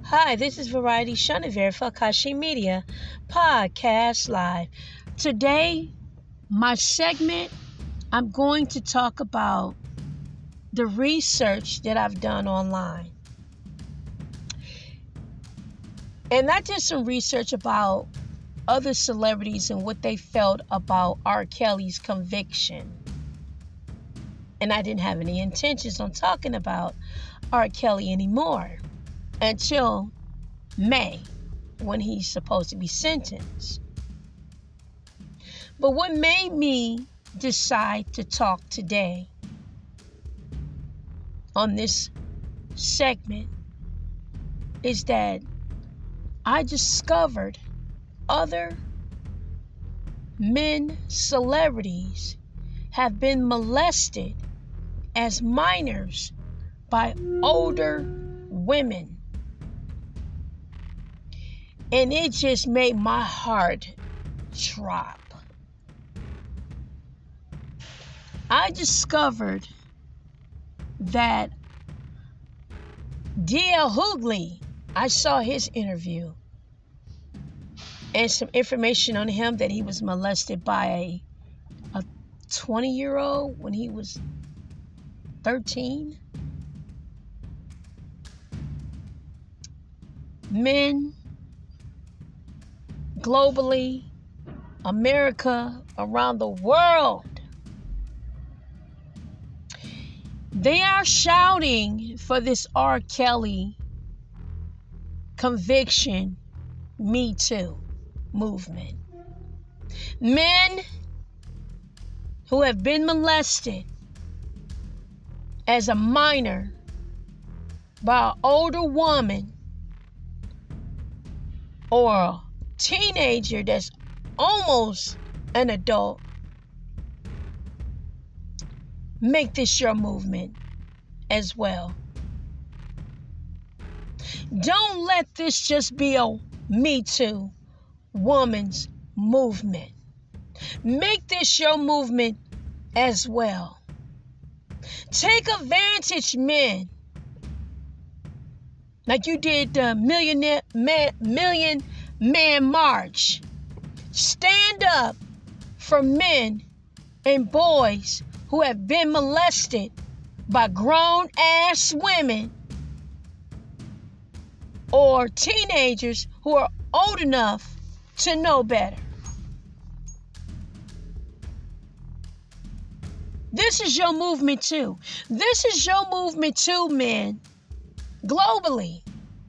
Hi, this is Variety Shanaver for Kashi Media Podcast Live. Today, my segment, I'm going to talk about the research that I've done online. And not just some research about other celebrities and what they felt about R. Kelly's conviction. And I didn't have any intentions on talking about R. Kelly anymore until May, when he's supposed to be sentenced. But what made me decide to talk today on this segment is that I discovered other men celebrities have been molested as minors by older women. And it just made my heart drop. I discovered that D.L. Hughley, I saw his interview and some information on him that he was molested by a 20-year-old when he was 13. Men globally, America, around the world, they are shouting for this R. Kelly conviction, Me Too movement. Men who have been molested as a minor by an older woman or a teenager that's almost an adult, make this your movement as well. Don't let this just be a Me Too woman's movement. Make this your movement as well. Take advantage, men, like you did the Million Man March. Stand up for men and boys who have been molested by grown-ass women or teenagers who are old enough to know better. This is your movement too. This is your movement too, men, globally.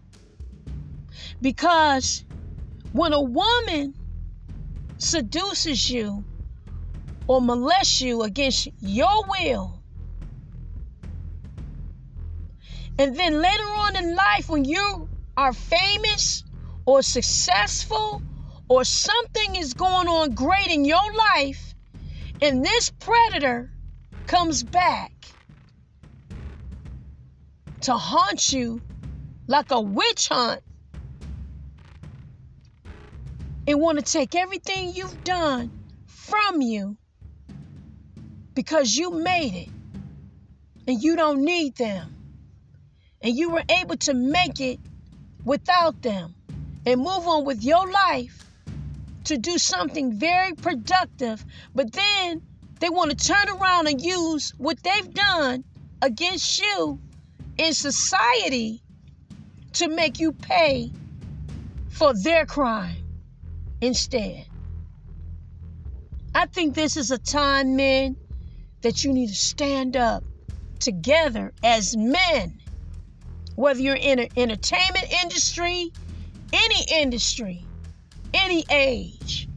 Because when a woman seduces you or molests you against your will, and then later on in life when you are famous or successful or something is going on great in your life, and this predator comes back to haunt you like a witch hunt and want to take everything you've done from you because you made it and you don't need them and you were able to make it without them and move on with your life to do something very productive, but then they want to turn around and use what they've done against you in society to make you pay for their crime instead. I think this is a time, men, that you need to stand up together as men, whether you're in an entertainment industry, any age.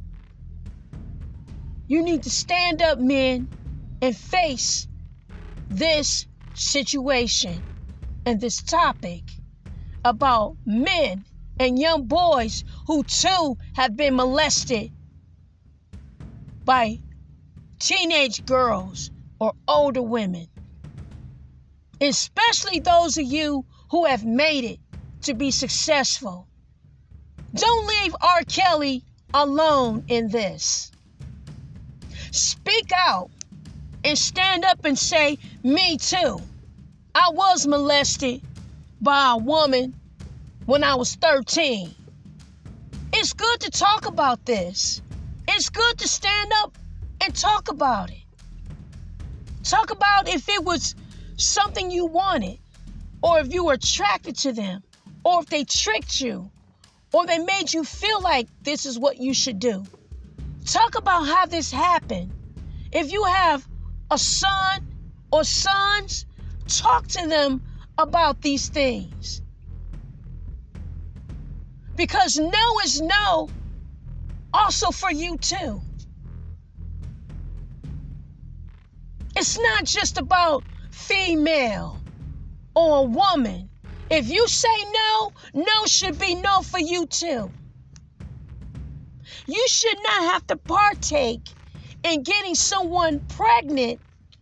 You need to stand up, men, and face this situation and this topic about men and young boys who too have been molested by teenage girls or older women. Especially those of you who have made it to be successful. Don't leave R. Kelly alone in this. Speak out and stand up and say, me too. I was molested by a woman when I was 13. It's good to talk about this. It's good to stand up and talk about it. Talk about if it was something you wanted, or if you were attracted to them, or if they tricked you, or they made you feel like this is what you should do. Talk about how this happened. If you have a son or sons, talk to them about these things. Because no is no, also for you too. It's not just about female or a woman. If you say no, no should be no for you too. You should not have to partake in getting someone pregnant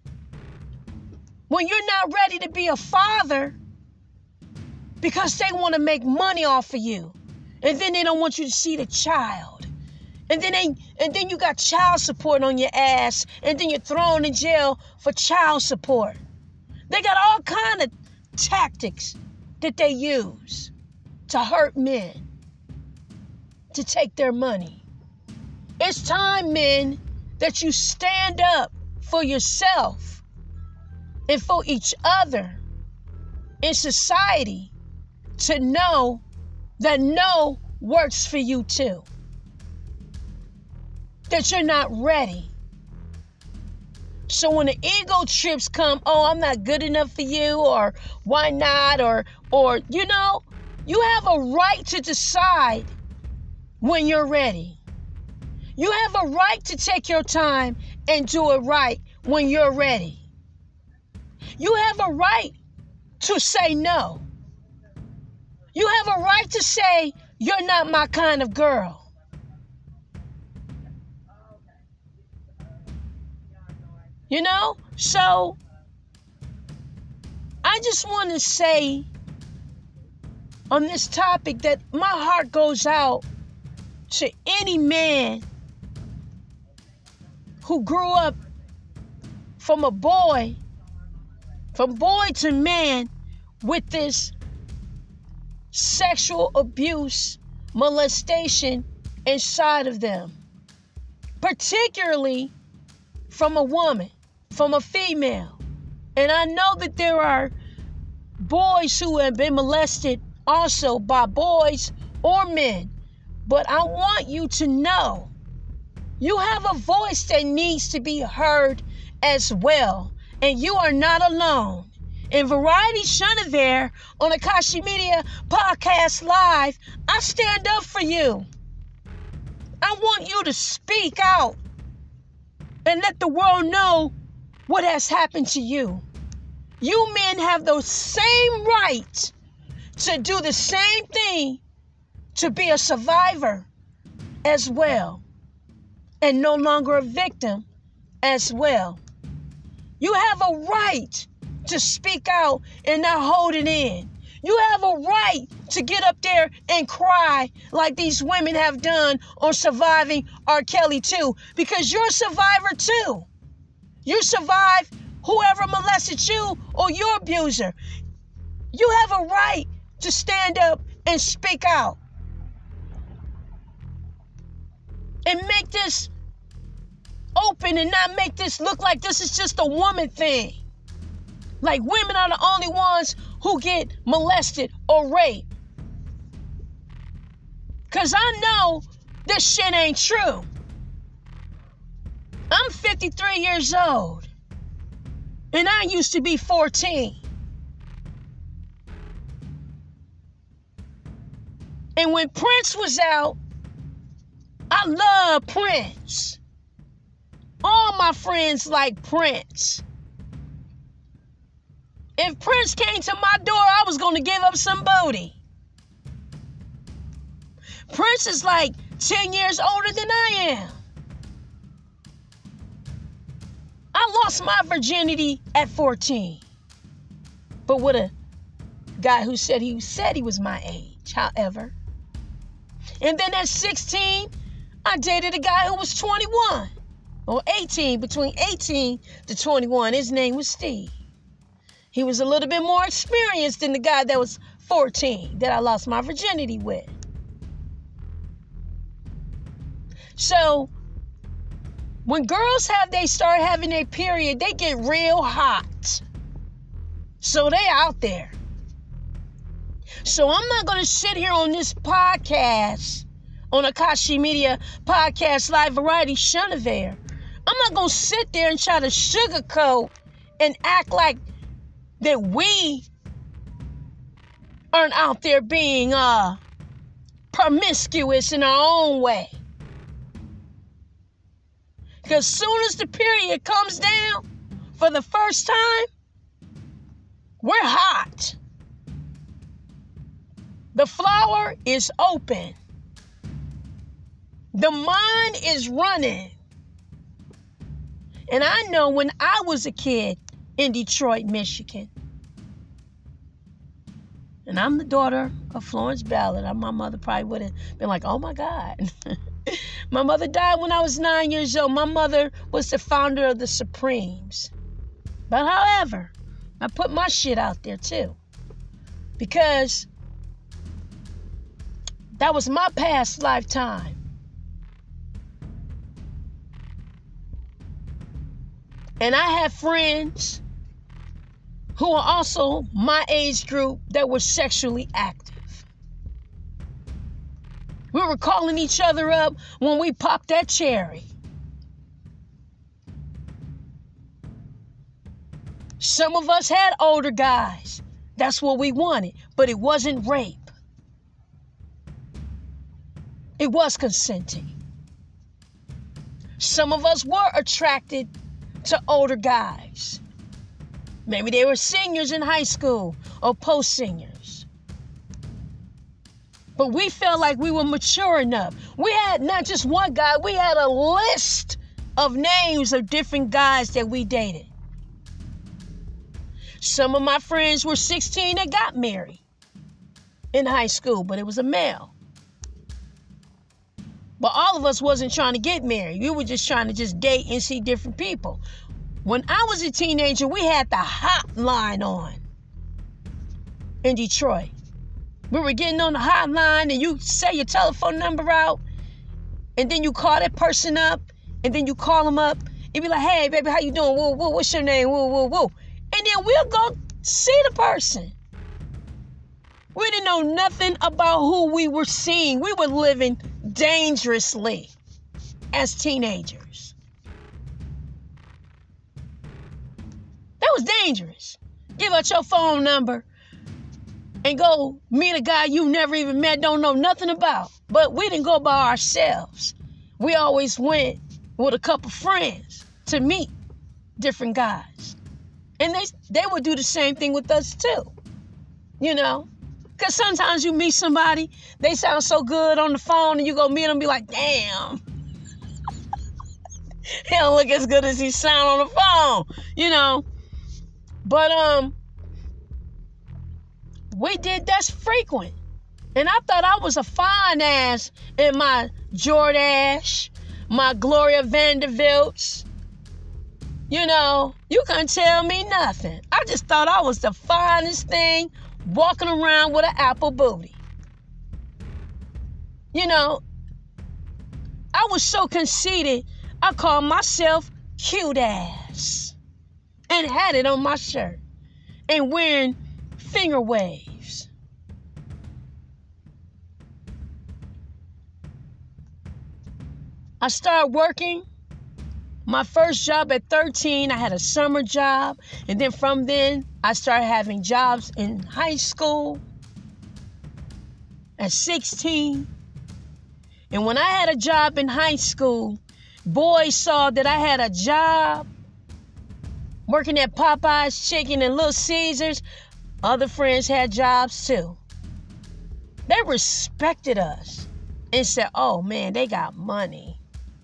when you're not ready to be a father because they want to make money off of you. And then they don't want you to see the child. And then you got child support on your ass, and then you're thrown in jail for child support. They got all kind of tactics that they use to hurt men, to take their money. It's time, men, that you stand up for yourself and for each other in society to know that no works for you too. That you're not ready. So when the ego trips come, oh, I'm not good enough for you, or why not, or you know, you have a right to decide when you're ready. You have a right to take your time and do it right when you're ready. You have a right to say no. You have a right to say, you're not my kind of girl. You know? So, I just want to say on this topic that my heart goes out to any man who grew up from boy to man with this sexual abuse, molestation inside of them. Particularly from a woman, from a female. And I know that there are boys who have been molested also by boys or men. But I want you to know you have a voice that needs to be heard as well. And you are not alone. In Variety Chenevert on Akashi Media Podcast Live, I stand up for you. I want you to speak out and let the world know what has happened to you. You men have the same right to do the same thing, to be a survivor as well, and no longer a victim as well. You have a right to speak out and not hold it in. You have a right to get up there and cry like these women have done on Surviving R. Kelly too, because you're a survivor too. You survived whoever molested you or your abuser. You have a right to stand up and speak out. And make this open and not make this look like this is just a woman thing. Like women are the only ones who get molested or raped. Because I know this shit ain't true. I'm 53 years old. And I used to be 14. And when Prince was out, I love Prince. All my friends like Prince. If Prince came to my door, I was going to give up some booty. Prince is like 10 years older than I am. I lost my virginity at 14. But with a guy who said he was my age, however. And then at 16, I dated a guy who was 21. Or 18, between 18 to 21. His name was Steve. He was a little bit more experienced than the guy that was 14 that I lost my virginity with. So when girls start having their period, they get real hot. So they out there. So I'm not going to sit here on this podcast, on Akashi Media Podcast Live Variety Chenevert. I'm not going to sit there and try to sugarcoat and act like that we aren't out there being promiscuous in our own way. Because soon as the period comes down for the first time, we're hot. The flower is open. The mind is running. And I know when I was a kid in Detroit, Michigan, and I'm the daughter of Florence Ballard, my mother probably would have been like, oh my God. My mother died when I was 9 years old. My mother was the founder of the Supremes. But however, I put my shit out there too. Because that was my past lifetime. And I have friends who are also my age group that were sexually active. We were calling each other up when we popped that cherry. Some of us had older guys. That's what we wanted. But it wasn't rape. It was consenting. Some of us were attracted to older guys. Maybe they were seniors in high school or post-seniors. But we felt like we were mature enough. We had not just one guy, we had a list of names of different guys that we dated. Some of my friends were 16 that got married in high school, but it was a male. But all of us wasn't trying to get married. We were just trying to just date and see different people. When I was a teenager, we had the hotline on in Detroit. We were getting on the hotline and you say your telephone number out and then you call that person up and then you call them up and be like, hey, baby, how you doing? Whoa, whoa, what's your name? Whoa, whoa, whoa. And then we'll go see the person. We didn't know nothing about who we were seeing. We were living dangerously as teenagers. That was dangerous. Give out your phone number and go meet a guy you never even met, don't know nothing about. But we didn't go by ourselves. We always went with a couple friends to meet different guys. And they would do the same thing with us too. You know? Because sometimes you meet somebody, they sound so good on the phone, and you go meet them and be like, damn. He don't look as good as he sound on the phone, you know. But we did that's frequent. And I thought I was a fine ass in my Jordache, my Gloria Vanderbilts. You know, you couldn't tell me nothing. I just thought I was the finest thing walking around with an apple booty. You know, I was so conceited, I called myself cute ass and had it on my shirt and wearing finger waves. I started working. My first job at 13, I had a summer job. And then from then, I started having jobs in high school at 16. And when I had a job in high school, boys saw that I had a job working at Popeye's Chicken and Little Caesars. Other friends had jobs too. They respected us and said, oh man, they got money.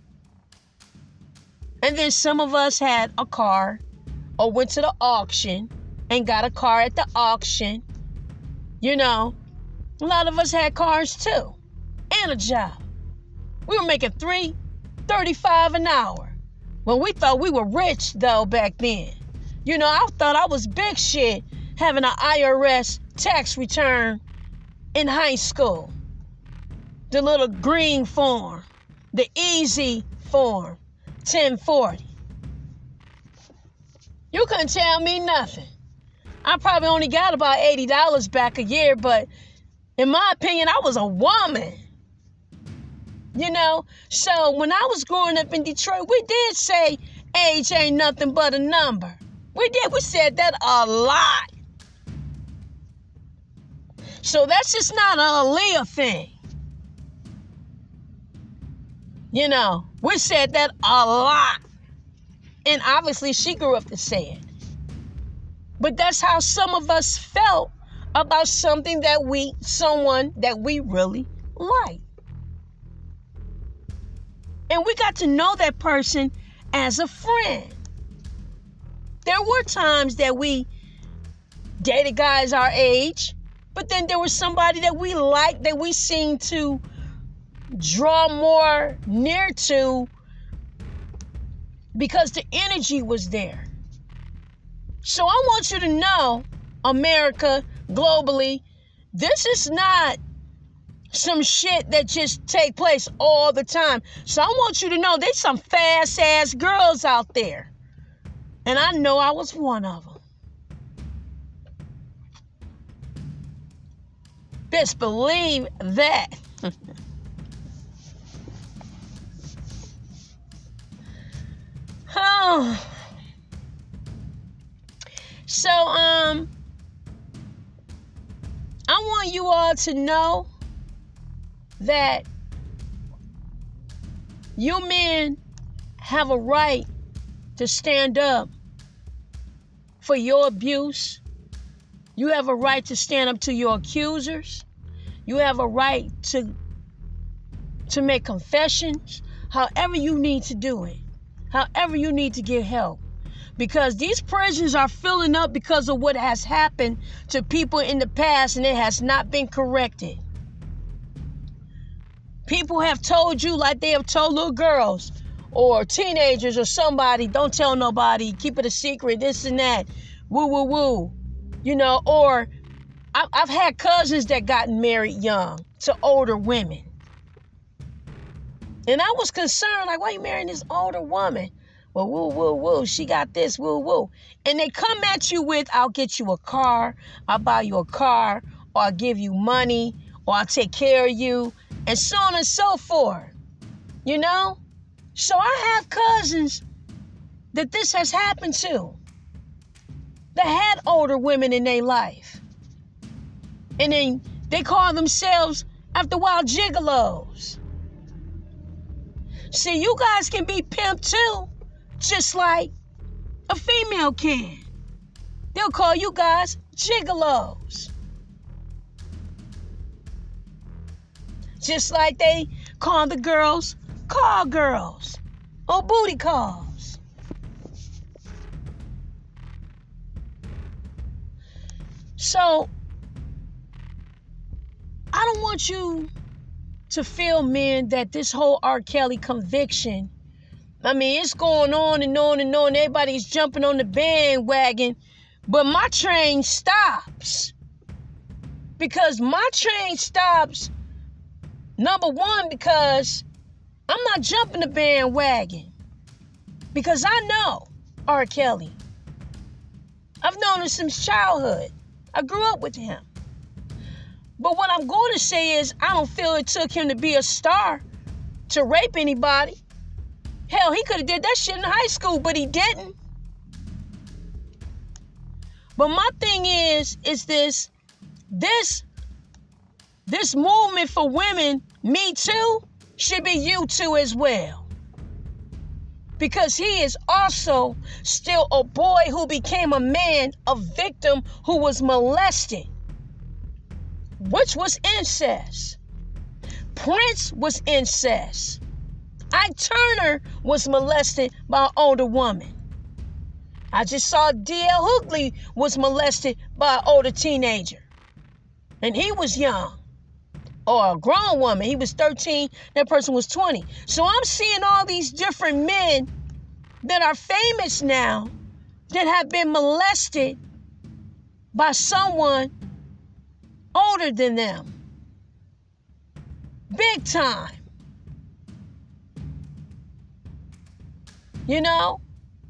And then some of us had a car or went to the auction and got a car at the auction. You know, a lot of us had cars too and a job. We were making $3.35 an hour. When we thought we were rich though back then. You know, I thought I was big shit having an IRS tax return in high school. The little green form, the easy form, 1040. You couldn't tell me nothing. I probably only got about $80 back a year, but in my opinion, I was a woman. You know, so when I was growing up in Detroit, we did say age ain't nothing but a number. We said that a lot. So that's just not an Aaliyah thing. You know, we said that a lot. And obviously she grew up to say it. But that's how some of us felt about someone that we really like. And we got to know that person as a friend. There were times that we dated guys our age, but then there was somebody that we liked, that we seemed to draw more near to because the energy was there. So I want you to know, America, globally, this is not some shit that just take place all the time. So I want you to know there's some fast-ass girls out there. And I know I was one of them. Best believe that. Oh. So, I want you all to know that you men have a right to stand up for your abuse. You have a right to stand up to your accusers. You have a right to make confessions, however you need to do it, however you need to get help. Because these prisons are filling up because of what has happened to people in the past, and it has not been corrected. People have told you, like they have told little girls or teenagers or somebody, don't tell nobody, keep it a secret, this and that, woo, woo, woo. You know, or I've had cousins that got married young to older women. And I was concerned, like, why are you marrying this older woman? Well, woo, woo, woo, she got this, woo, woo. And they come at you with, I'll get you a car, I'll buy you a car, or I'll give you money, or I'll take care of you, and so on and so forth. You know? So I have cousins that this has happened to, that had older women in their life. And then they call themselves, after a while, gigolos. See, you guys can be pimped too, just like a female can. They'll call you guys gigolos. Just like they call the girls call girls or booty calls. So, I don't want you to feel, men, that this whole R. Kelly conviction, I mean, it's going on and on and on. Everybody's jumping on the bandwagon. But my train stops. Because my train stops, number one, because I'm not jumping the bandwagon. Because I know R. Kelly. I've known him since childhood. I grew up with him. But what I'm going to say is, I don't feel it took him to be a star to rape anybody. Hell, he could have did that shit in high school, but he didn't. But my thing is this movement for women, Me Too, should be you too as well. Because he is also still a boy who became a man, a victim who was molested, which was incest. Prince was incest. Ike Turner was molested by an older woman. I just saw D.L. Hughley was molested by an older teenager. And he was young. Or a grown woman. He was 13. That person was 20. So I'm seeing all these different men that are famous now that have been molested by someone older than them. Big time. You know?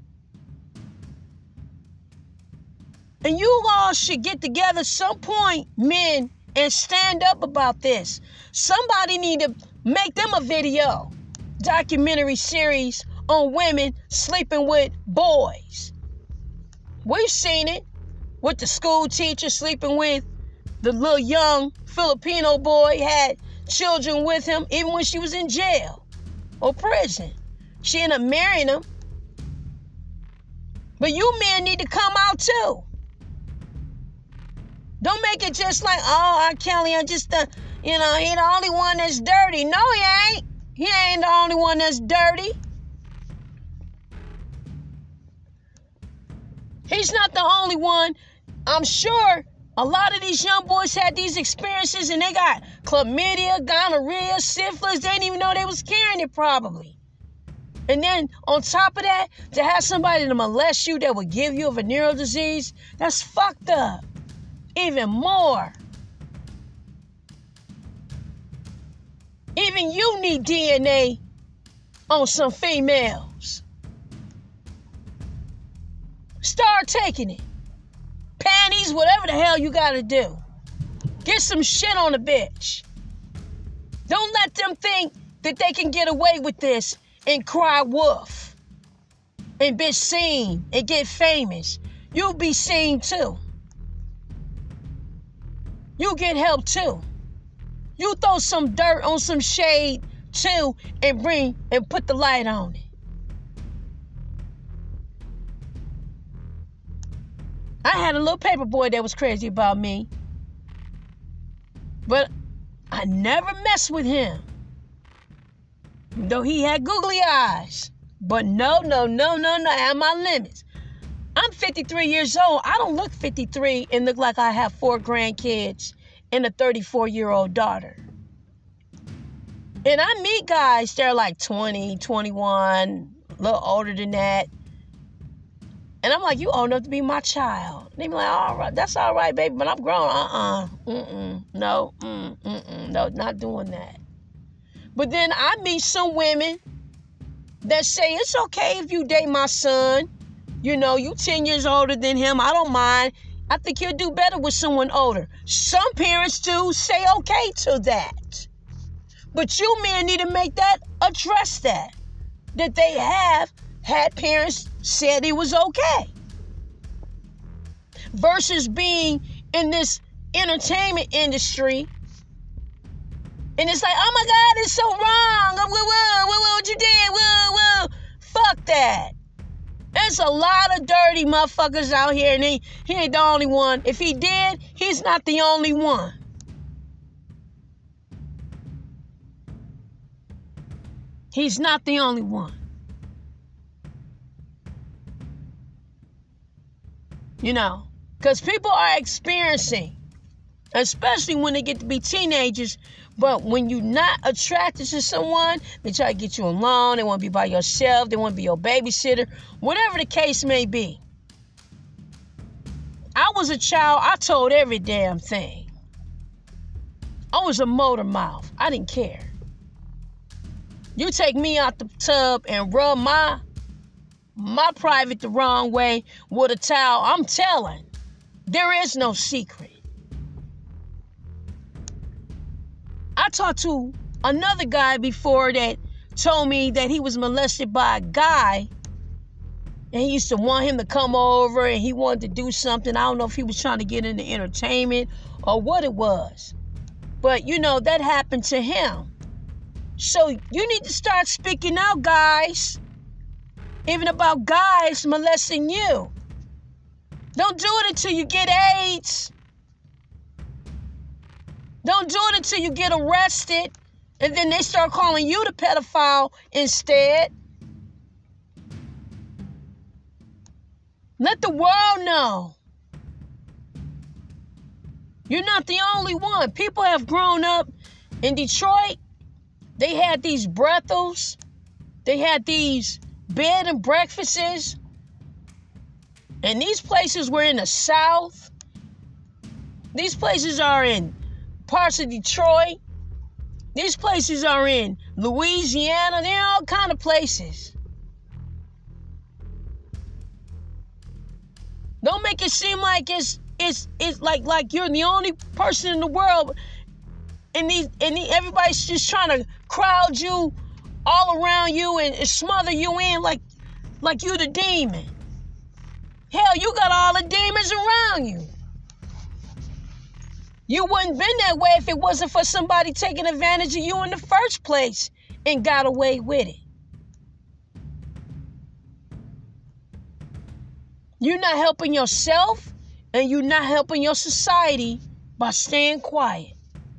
And you all should get together some point, men, and stand up about this. Somebody need to make them a video, documentary series on women sleeping with boys. We've seen it with the school teacher sleeping with the little young Filipino boy, had children with him even when she was in jail or prison. She ended up marrying him. But you men need to come out too. Don't make it just like, oh, R. Kelly, I'm just he the only one that's dirty. No, he ain't. He ain't the only one that's dirty. He's not the only one. I'm sure a lot of these young boys had these experiences and they got chlamydia, gonorrhea, syphilis. They didn't even know they was carrying it probably. And then on top of that, to have somebody to molest you that would give you a venereal disease, that's fucked up. Even more. Even you need DNA on some females. Start taking it. Panties, whatever the hell you gotta do. Get some shit on the bitch. Don't let them think that they can get away with this and cry wolf and be seen and get famous. You'll be seen too. You get help too. You throw some dirt on some shade too and put the light on it. I had a little paper boy that was crazy about me. But I never messed with him. Though he had googly eyes. But no. I have my limits. I'm 53 years old. I don't look 53 and look like I have 4 grandkids and a 34-year-old daughter. And I meet guys that are like 20, 21, a little older than that. And I'm like, you old enough to be my child. They be like, all right, that's all right, baby, but I'm grown. No, not doing that. But then I meet some women that say, it's okay if you date my son. You know, you 10 years older than him. I don't mind. I think he'll do better with someone older. Some parents do say okay to that. But you men need to address that they have had parents said it was okay. Versus being in this entertainment industry. And it's like, oh my God, it's so wrong. What you did? Fuck that. There's a lot of dirty motherfuckers out here, and he ain't the only one. If he did, he's not the only one. He's not the only one. You know, because people are experiencing, especially when they get to be teenagers, but when you're not attracted to someone, they try to get you alone, they want to be by yourself, they want to be your babysitter, whatever the case may be. I was a child, I told every damn thing. I was a motor mouth. I didn't care. You take me out the tub and rub my private the wrong way with a towel, I'm telling. There is no secret. I talked to another guy before that told me that he was molested by a guy and he used to want him to come over and he wanted to do something. I don't know if he was trying to get into entertainment or what it was. But, you know, that happened to him. So you need to start speaking out, guys. Even about guys molesting you. Don't do it until you get AIDS. Don't do it until you get arrested and then they start calling you the pedophile instead. Let the world know. You're not the only one. People have grown up in Detroit. They had these brothels. They had these bed and breakfasts. And these places were in the South. These places are in parts of Detroit. These places are in Louisiana. They're all kind of places. Don't make it seem like it's like you're the only person in the world, and everybody's just trying to crowd you all around you and smother you in like you the demon. Hell, you got all the demons around you. You wouldn't been that way if it wasn't for somebody taking advantage of you in the first place and got away with it. You're not helping yourself, and you're not helping your society by staying quiet,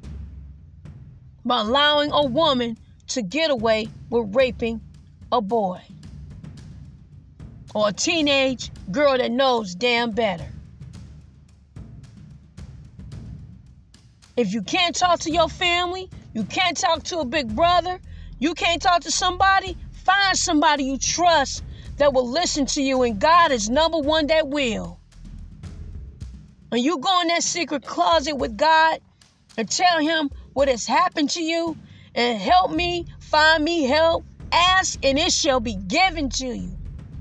by allowing a woman to get away with raping a boy or a teenage girl that knows damn better. If you can't talk to your family, you can't talk to a big brother, you can't talk to somebody, find somebody you trust that will listen to you, and God is number one that will. And you go in that secret closet with God and tell him what has happened to you, and help me, find me help, ask, and it shall be given to you.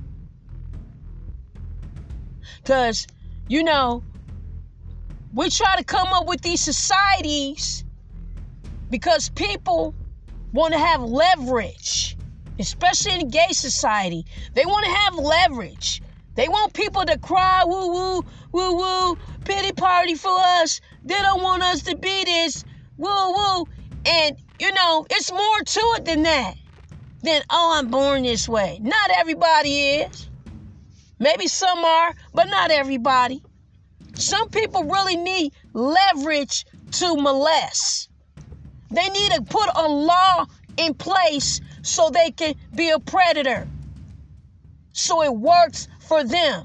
Because, we try to come up with these societies because people want to have leverage, especially in the gay society. They want to have leverage. They want people to cry, woo, woo, woo, woo, pity party for us. They don't want us to be this, woo, woo. And, it's more to it than that. I'm born this way. Not everybody is. Maybe some are, but not everybody. Some people really need leverage to molest. They need to put a law in place so they can be a predator, so it works for them.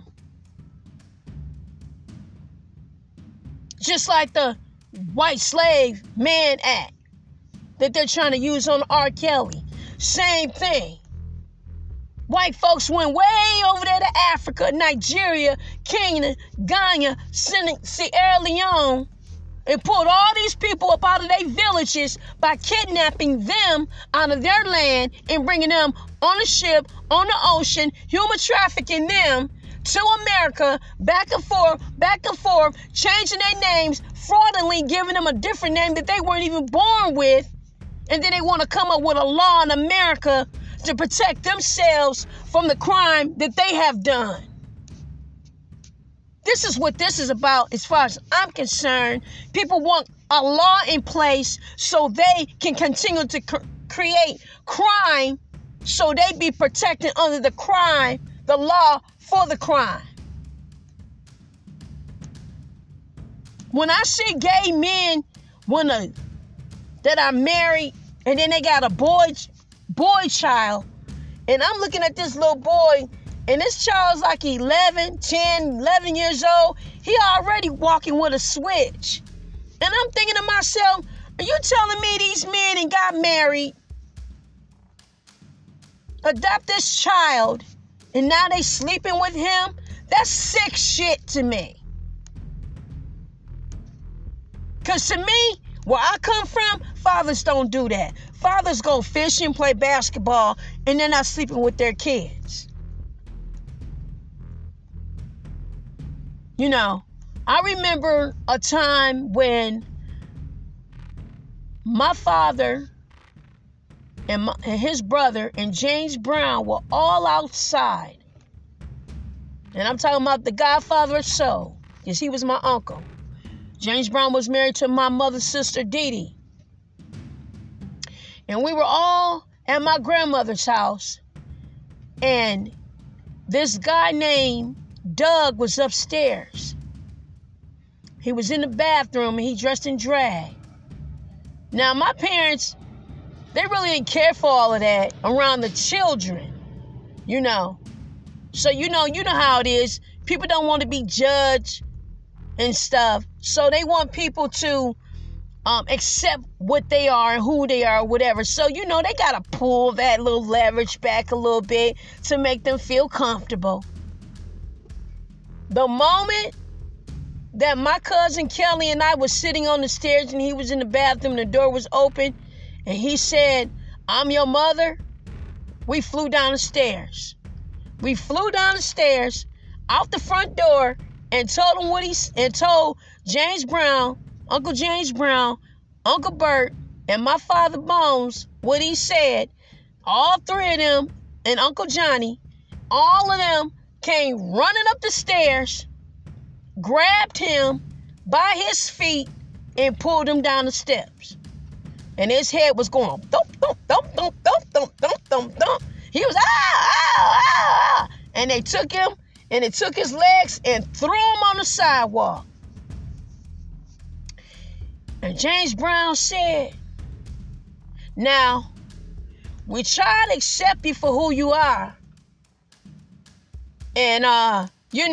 Just like the White Slave Man Act that they're trying to use on R. Kelly. Same thing. White folks went way over there to Africa, Nigeria, Kenya, Ghana, Sierra Leone, and pulled all these people up out of their villages by kidnapping them out of their land and bringing them on a ship, on the ocean, human trafficking them to America, back and forth, changing their names, fraudulently giving them a different name that they weren't even born with. And then they want to come up with a law in America to protect themselves from the crime that they have done. This is what this is about as far as I'm concerned. People want a law in place so they can continue to create crime, so they be protected under the crime, the law for the crime. When I see gay men that are married and then they got a boy child, and I'm looking at this little boy, and this child's like 11 years old. He already walking with a switch. And I'm thinking to myself, are you telling me these men and got married, adopt this child, and now they sleeping with him? That's sick shit to me. Because to me, where I come from, fathers don't do that. Fathers go fishing, play basketball, and they're not sleeping with their kids. I remember a time when my father and his brother and James Brown were all outside. And I'm talking about the godfather of soul, because he was my uncle. James Brown was married to my mother's sister, Dee Dee. And we were all at my grandmother's house. And this guy named Doug was upstairs. He was in the bathroom and he dressed in drag. Now, my parents, they really didn't care for all of that around the children, So, you know how it is. People don't want to be judged and stuff. So they want people to accept what they are and who they are, or whatever. So, they got to pull that little leverage back a little bit to make them feel comfortable. The moment that my cousin Kelly and I was sitting on the stairs and he was in the bathroom, the door was open, and he said, "I'm your mother"? We flew down the stairs. We flew down the stairs out the front door and told told James Brown, Uncle James Brown, Uncle Bert, and my father Bones what he said. All three of them and Uncle Johnny, all of them came running up the stairs, grabbed him by his feet, and pulled him down the steps. And his head was going thump, thump, thump, thump, thump, thump, thump, thump, thump. He was ah. And they took him and they took his legs and threw him on the sidewalk. And James Brown said, "Now, we try to accept you for who you are. And,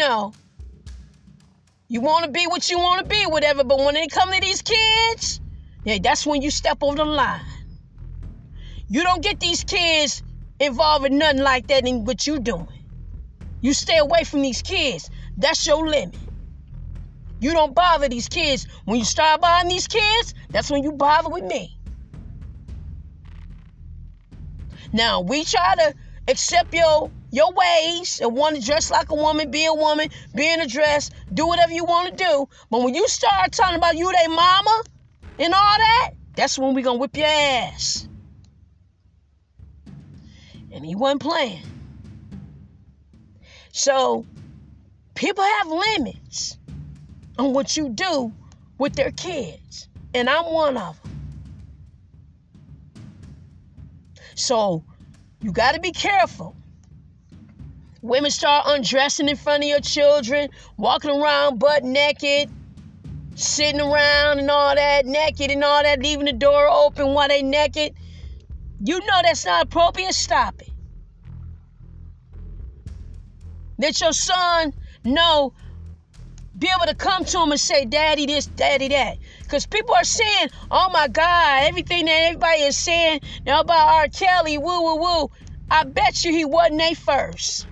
you want to be what you want to be, whatever. But when it comes to these kids, yeah, that's when you step over the line. You don't get these kids involved in nothing like that in what you doing. You stay away from these kids. That's your limit. You don't bother these kids. When you start bothering these kids, that's when you bother with me. Now, we try to accept your ways and want to dress like a woman, be in a dress, do whatever you want to do. But when you start talking about you, they mama, and all that, that's when we going to whip your ass." And he wasn't playing. So, people have limits on what you do with their kids. And I'm one of them. So, you got to be careful. Women start undressing in front of your children, walking around butt naked, sitting around and all that, naked and all that, leaving the door open while they naked. You know that's not appropriate. Stop it. Let your son know, be able to come to him and say, "Daddy this, daddy that." Because people are saying, "Oh my God, everything that everybody is saying now about R. Kelly, woo, woo, woo." I bet you he wasn't they first.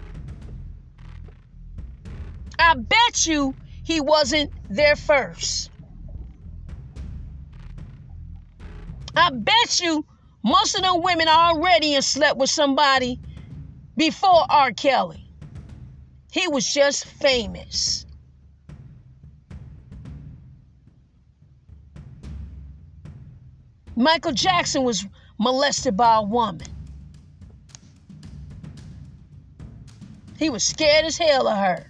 I bet you he wasn't there first. I bet you most of them women already have slept with somebody before R. Kelly. He was just famous. Michael Jackson was molested by a woman. He was scared as hell of her.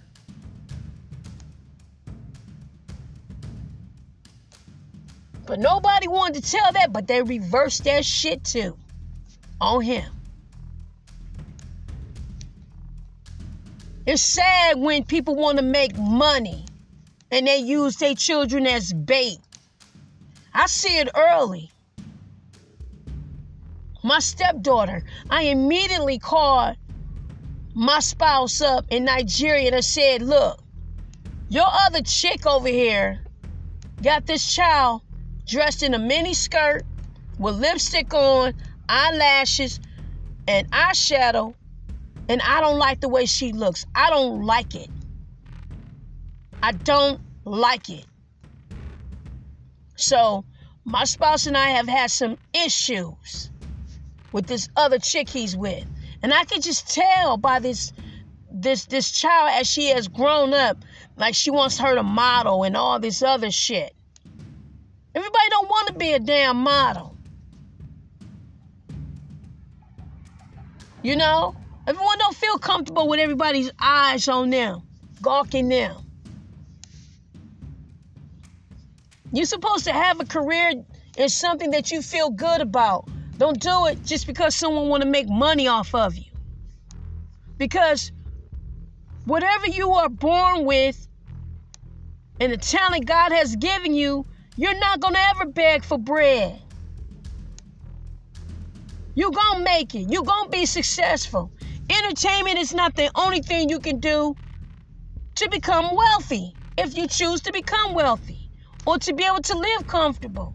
But nobody wanted to tell that, but they reversed that shit too on him. It's sad when people want to make money and they use their children as bait. I see it early. My stepdaughter, I immediately called my spouse up in Nigeria and I said, "Look, your other chick over here got this child dressed in a mini skirt with lipstick on, eyelashes, and eyeshadow, and I don't like the way she looks. I don't like it. I don't like it." So my spouse and I have had some issues with this other chick he's with. And I can just tell by this child as she has grown up, like she wants her to model and all this other shit. Everybody don't want to be a damn model. You know? Everyone don't feel comfortable with everybody's eyes on them, gawking them. You're supposed to have a career in something that you feel good about. Don't do it just because someone want to make money off of you. Because whatever you are born with and the talent God has given you, you're not going to ever beg for bread. You're going to make it. You're going to be successful. Entertainment is not the only thing you can do to become wealthy, if you choose to become wealthy or to be able to live comfortable.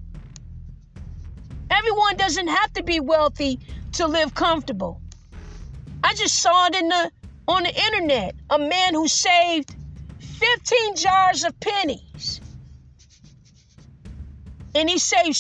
Everyone doesn't have to be wealthy to live comfortable. I just saw it on the internet. A man who saved 15 jars of pennies. And he saved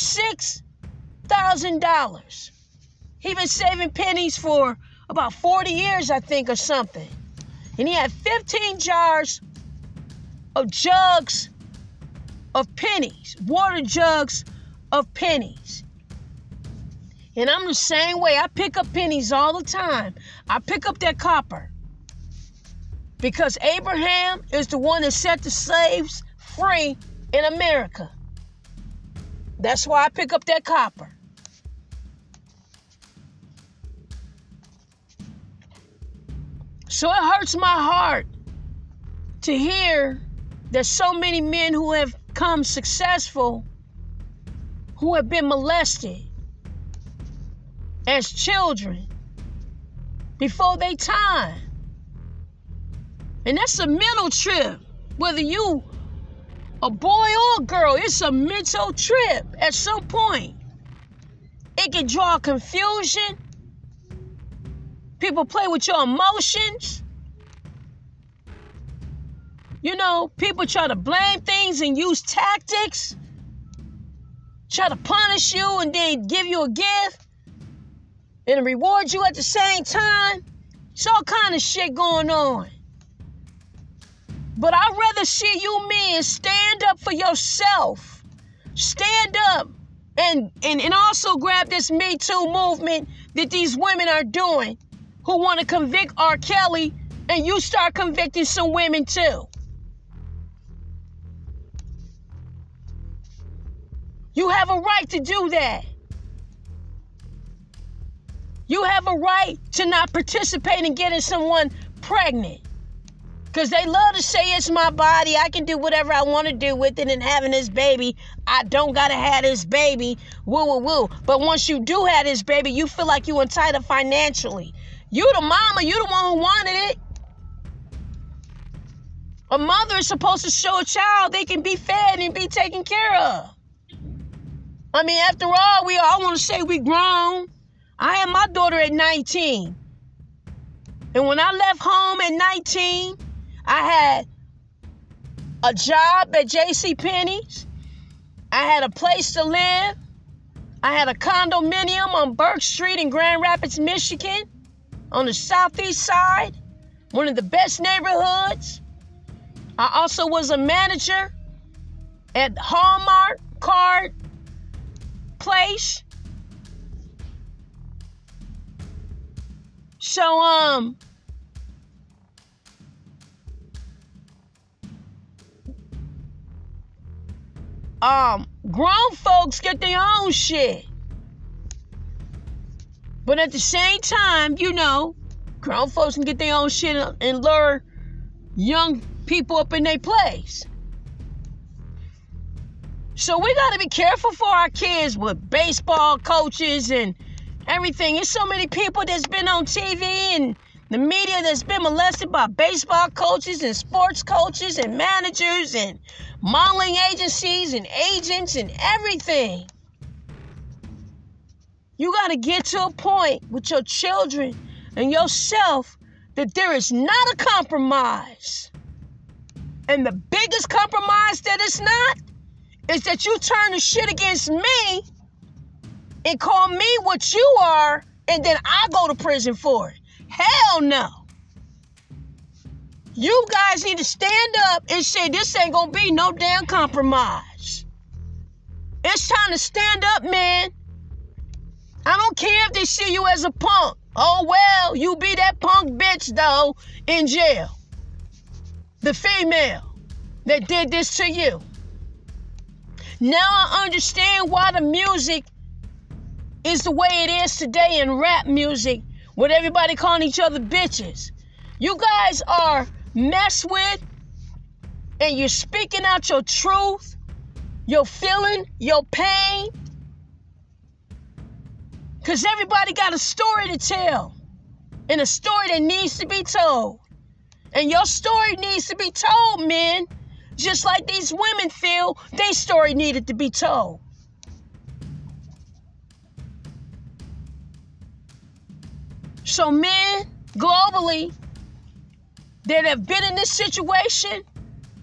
$6,000. He been saving pennies for about 40 years, I think, or something. And he had 15 jars of jugs of pennies, water jugs of pennies. And I'm the same way. I pick up pennies all the time. I pick up that copper. Because Abraham is the one that set the slaves free in America. That's why I pick up that copper. So it hurts my heart to hear that so many men who have come successful, who have been molested as children before their time. And that's a mental trip. Whether you a boy or a girl, it's a mental trip at some point. It can draw confusion. People play with your emotions. You know, people try to blame things and use tactics. Try to punish you and then give you a gift and reward you at the same time. It's all kind of shit going on. But I'd rather see you men stand up for yourself. Stand up and also grab this Me Too movement that these women are doing who want to convict R. Kelly, and you start convicting some women too. You have a right to do that. You have a right to not participate in getting someone pregnant. Because they love to say it's my body. I can do whatever I want to do with it and having this baby. I don't got to have this baby. Woo, woo, woo. But once you do have this baby, you feel like you're entitled financially. You the mama. You the one who wanted it. A mother is supposed to show a child they can be fed and be taken care of. I mean, after all, I want to say we grown. I had my daughter at 19. And when I left home at 19, I had a job at JCPenney's. I had a place to live. I had a condominium on Burke Street in Grand Rapids, Michigan, on the southeast side, one of the best neighborhoods. I also was a manager at Hallmark Card Place. So, grown folks get their own shit. But at the same time, you know, grown folks can get their own shit and lure young people up in their place. So we got to be careful for our kids with baseball coaches and everything. There's so many people that's been on TV and the media that's been molested by baseball coaches and sports coaches and managers and modeling agencies and agents and everything. You got to get to a point with your children and yourself that there is not a compromise. And the biggest compromise that it's not is that you turn the shit against me and call me what you are, and then I go to prison for it. Hell no. You guys need to stand up and say this ain't gonna be no damn compromise. It's time to stand up, man. I don't care if they see you as a punk. Oh well, you be that punk bitch though in jail. The female that did this to you. Now I understand why the music is the way it is today in rap music, with everybody calling each other bitches. You guys are messed with, and you're speaking out your truth, your feeling, your pain. Because everybody got a story to tell, and a story that needs to be told. And your story needs to be told, men. Just like these women feel their story needed to be told. So men globally that have been in this situation,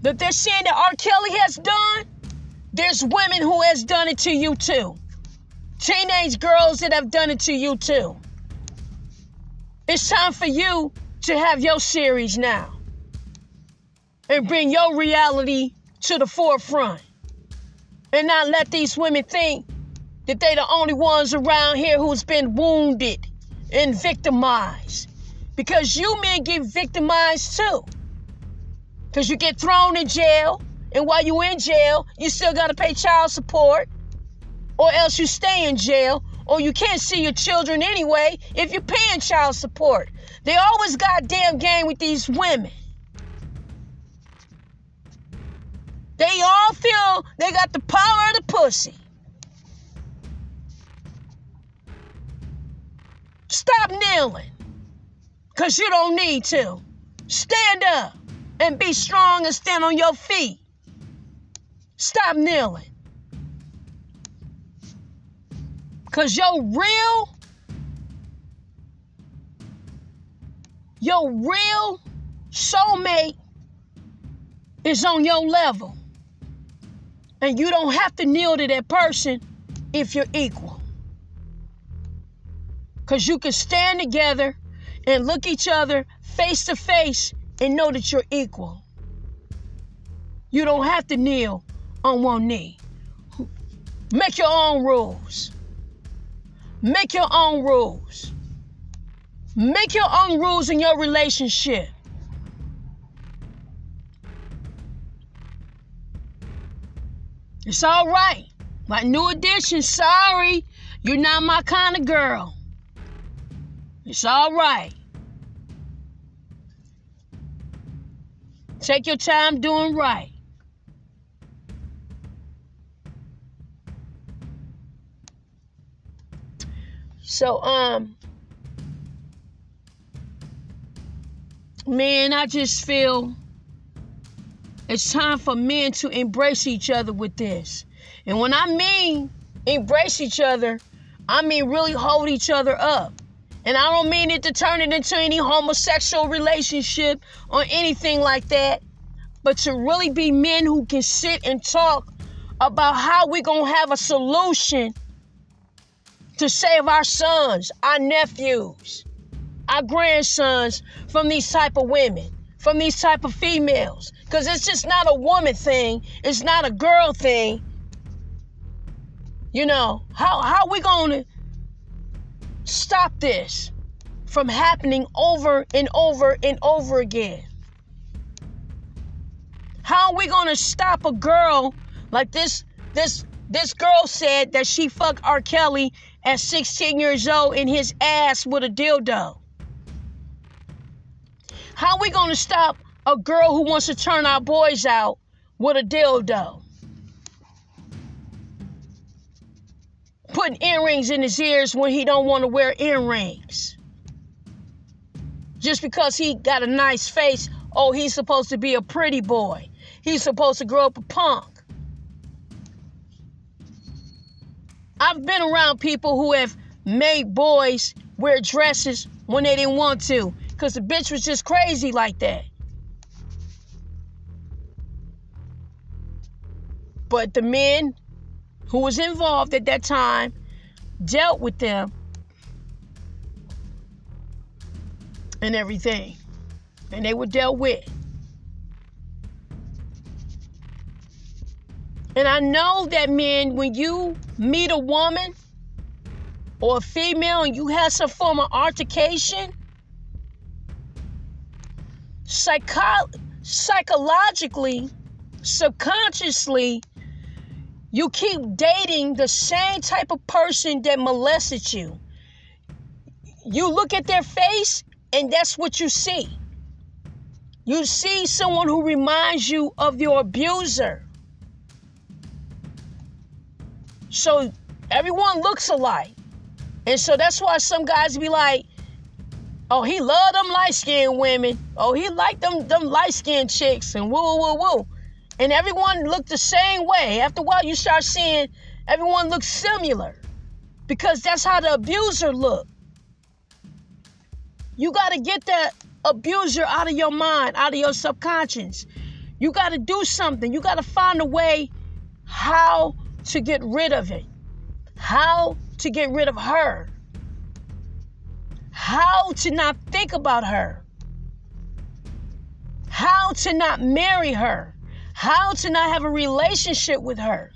that they're saying that R. Kelly has done, there's women who has done it to you too. Teenage girls that have done it to you too. It's time for you to have your series now and bring your reality to the forefront and not let these women think that they the only ones around here who's been wounded and victimized. Because you men get victimized too. Because you get thrown in jail, and while you in jail, you still got to pay child support, or else you stay in jail, or you can't see your children anyway if you're paying child support. They always goddamn game with these women. They all feel they got the power of the pussy. Stop kneeling, because you don't need to. Stand up and be strong and stand on your feet. Stop kneeling. Because your real soulmate is on your level. And you don't have to kneel to that person if you're equal. Because you can stand together and look each other face to face and know that you're equal. You don't have to kneel on one knee. Make your own rules. Make your own rules. Make your own rules in your relationship. It's all right. My New Edition, sorry, you're not my kind of girl. It's all right. Take your time doing right. So, man, I just feel it's time for men to embrace each other with this. And when I mean embrace each other, I mean really hold each other up. And I don't mean it to turn it into any homosexual relationship or anything like that, but to really be men who can sit and talk about how we're going to have a solution to save our sons, our nephews, our grandsons from these type of women, from these type of females. Because it's just not a woman thing. It's not a girl thing. You know, how we going to stop this from happening over and over and over again? How are we going to stop a girl like this girl said that she fucked R. Kelly at 16 years old in his ass with a dildo? How are we going to stop a girl who wants to turn our boys out with a dildo? Putting earrings in his ears when he don't want to wear earrings. Just because he got a nice face, oh, he's supposed to be a pretty boy. He's supposed to grow up a punk. I've been around people who have made boys wear dresses when they didn't want to, because the bitch was just crazy like that. But the men who was involved at that time dealt with them and everything. And they were dealt with. And I know that, men, when you meet a woman or a female and you have some form of altercation, psychologically, subconsciously, you keep dating the same type of person that molested you. You look at their face and that's what you see. You see someone who reminds you of your abuser. So everyone looks alike. And so that's why some guys be like, oh, he loved them light-skinned women. Oh, he liked them light-skinned chicks and woo, woo, woo. And everyone looked the same way. After a while, you start seeing everyone looks similar because that's how the abuser looked. You got to get that abuser out of your mind, out of your subconscious. You got to do something. You got to find a way how to get rid of it. How to get rid of her. How to not think about her. How to not marry her. How to not have a relationship with her.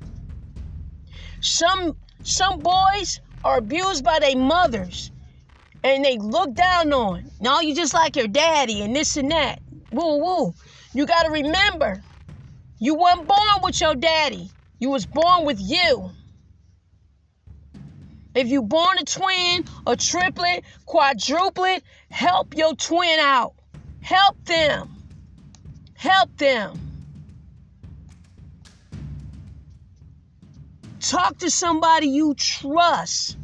Some boys are abused by their mothers and they look down on. No, you just like your daddy and this and that. Woo woo. You got to remember, you weren't born with your daddy. You was born with you. If you born a twin, a triplet, quadruplet, help your twin out. Help them. Help them. Talk to somebody you trust.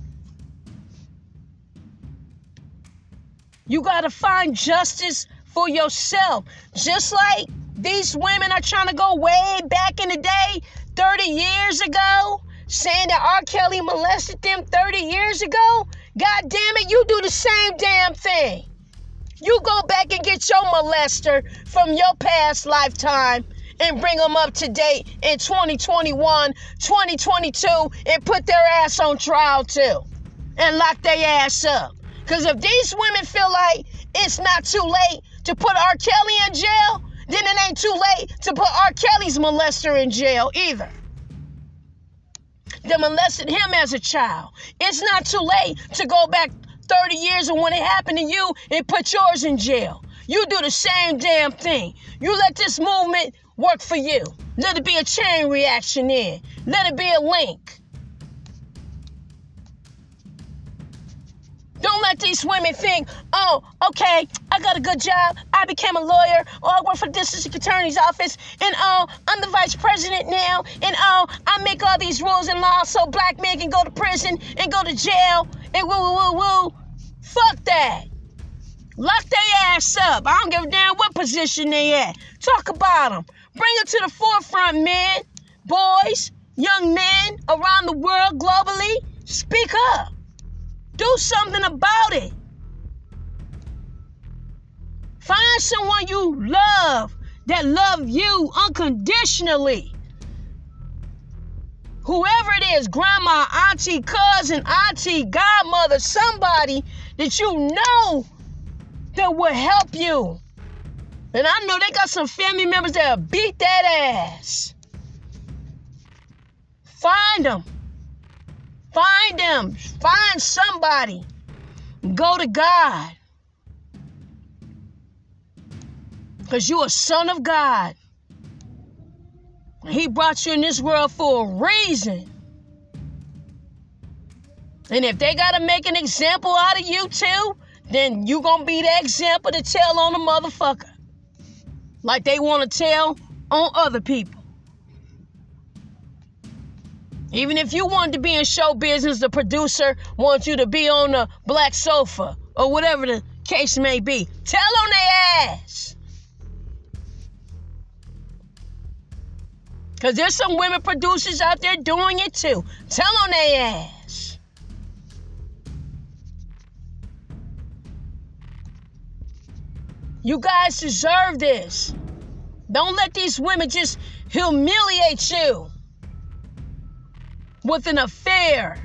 You got to find justice for yourself. Just like these women are trying to go way back in the day, 30 years ago, saying that R. Kelly molested them 30 years ago. God damn it, you do the same damn thing. You go back and get your molester from your past lifetime and bring them up to date in 2021, 2022, and put their ass on trial too. And lock their ass up. Because if these women feel like it's not too late to put R. Kelly in jail, then it ain't too late to put R. Kelly's molester in jail either. They molested him as a child. It's not too late to go back 30 years and when it happened to you and put yours in jail. You do the same damn thing. You let this movement work for you. Let it be a chain reaction in. Let it be a link. Don't let these women think, oh, okay, I got a good job. I became a lawyer. Or I work for the district attorney's office. And oh, I'm the vice president now. And oh, I make all these rules and laws so black men can go to prison and go to jail. And woo, woo, woo, woo. Fuck that. Lock their ass up. I don't give a damn what position they at. Talk about them. Bring it to the forefront, men, boys, young men around the world globally. Speak up. Do something about it. Find someone you love that love you unconditionally. Whoever it is, grandma, auntie, cousin, auntie, godmother, somebody that you know that will help you. And I know they got some family members that'll beat that ass. Find them. Find them. Find somebody. Go to God. Because you're a son of God. He brought you in this world for a reason. And if they got to make an example out of you too, then you going to be the example to tell on a motherfucker. Like they want to tell on other people. Even if you wanted to be in show business, the producer wants you to be on the black sofa or whatever the case may be. Tell on their ass. Because there's some women producers out there doing it too. Tell on their ass. You guys deserve this. Don't let these women just humiliate you with an affair.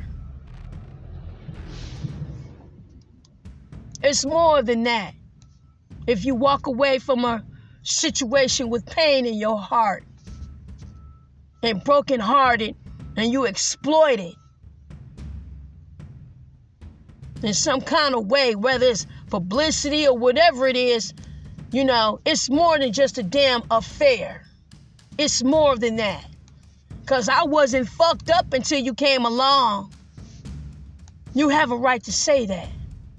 It's more than that. If you walk away from a situation with pain in your heart and brokenhearted and you exploit it in some kind of way, whether it's publicity or whatever it is, you know, it's more than just a damn affair. It's more than that. Because I wasn't fucked up until you came along. You have a right to say that.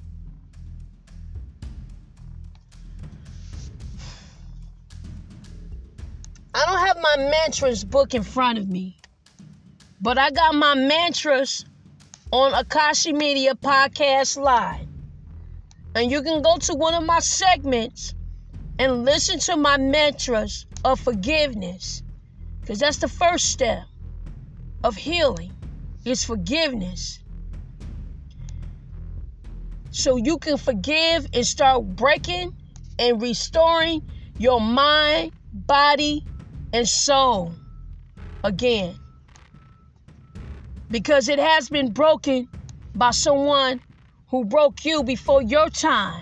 I don't have my mantras book in front of me. But I got my mantras on Akashi Media Podcast Live. And you can go to one of my segments and listen to my mantras of forgiveness. Because that's the first step of healing, is forgiveness. So you can forgive and start breaking and restoring your mind, body, and soul again. Because it has been broken by someone who broke you before your time.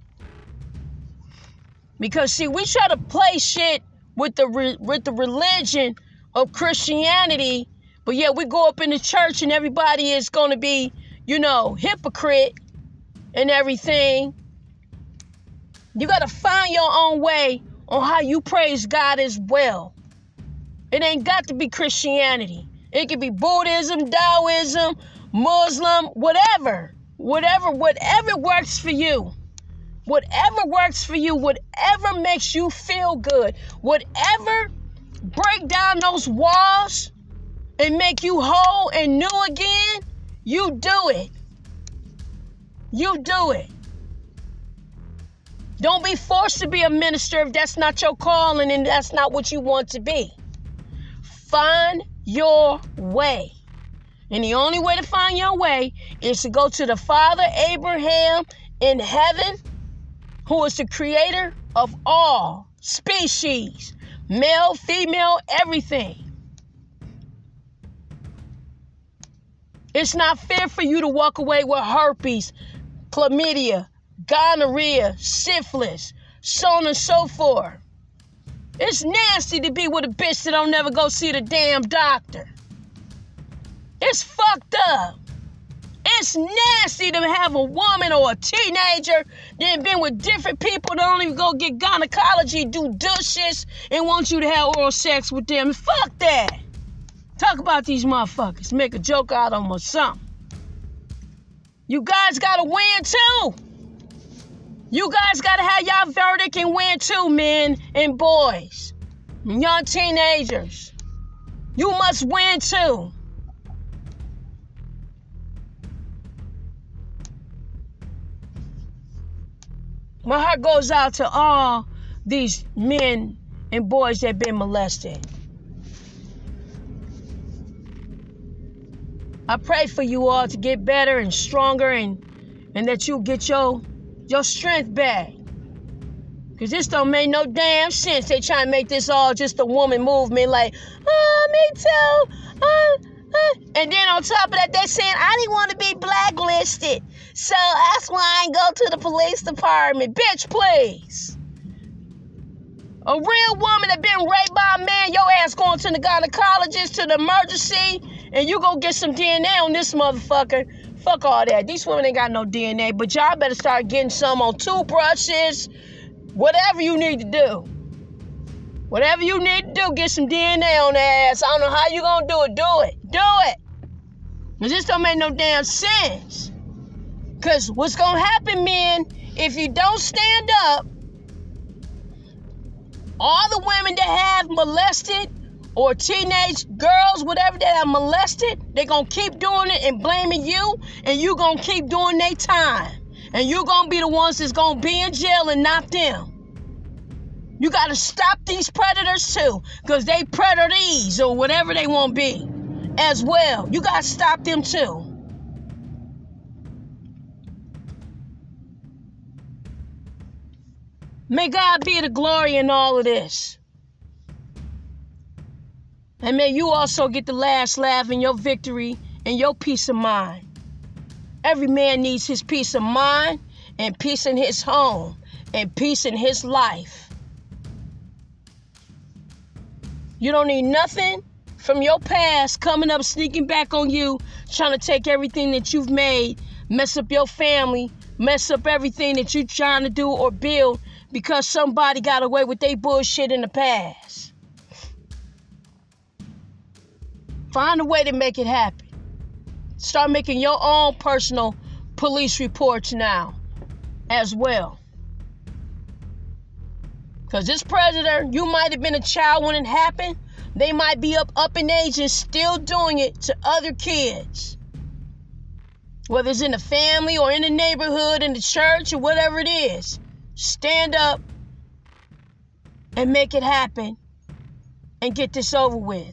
Because see, we try to play shit with the religion of Christianity, but yeah, we go up in the church and everybody is going to be, hypocrite and everything. You got to find your own way on how you praise God as well. It ain't got to be Christianity. It could be Buddhism, Taoism, Muslim, whatever. Whatever works for you. Whatever works for you, whatever makes you feel good, whatever break down those walls and make you whole and new again, you do it. You do it. Don't be forced to be a minister if that's not your calling and that's not what you want to be. Find your way. And the only way to find your way is to go to the Father Abraham in heaven, who is the creator of all species, male, female, everything. It's not fair for you to walk away with herpes, chlamydia, gonorrhea, syphilis, so on and so forth. It's nasty to be with a bitch that don't never go see the damn doctor. It's fucked up. It's nasty to have a woman or a teenager that been with different people that don't even go get gynecology, do douches, and want you to have oral sex with them. Fuck that. Talk about these motherfuckers. Make a joke out of them or something. You guys gotta win too. You guys gotta have y'all verdict and win too, men and boys. And young teenagers. You must win too. My heart goes out to all these men and boys that have been molested. I pray for you all to get better and stronger and that you get your strength back. Because this don't make no damn sense. They trying to make this all just a woman movement like, me too. And then on top of that, they saying, I didn't want to be blacklisted. So that's why I ain't go to the police department. Bitch, please. A real woman that been raped by a man, your ass going to the gynecologist, to the emergency, and you go get some DNA on this motherfucker. Fuck all that. These women ain't got no DNA, but y'all better start getting some on toothbrushes, whatever you need to do. Whatever you need to do, get some DNA on their ass. I don't know how you gonna do it. Do it. Do it. It just don't make no damn sense. Because what's gonna happen, men, if you don't stand up, all the women that have molested or teenage girls, whatever, that have molested, they're gonna keep doing it and blaming you, and you gonna keep doing their time. And you gonna be the ones that's gonna be in jail and not them. You got to stop these predators too, because they predators or whatever they want to be as well. You got to stop them too. May God be the glory in all of this. And may you also get the last laugh in your victory and your peace of mind. Every man needs his peace of mind and peace in his home and peace in his life. You don't need nothing from your past coming up, sneaking back on you, trying to take everything that you've made, mess up your family, mess up everything that you're trying to do or build because somebody got away with their bullshit in the past. Find a way to make it happen. Start making your own personal police reports now as well. Because this predator, you might have been a child when it happened. They might be up in age and still doing it to other kids. Whether it's in the family or in the neighborhood, in the church, or whatever it is. Stand up and make it happen and get this over with.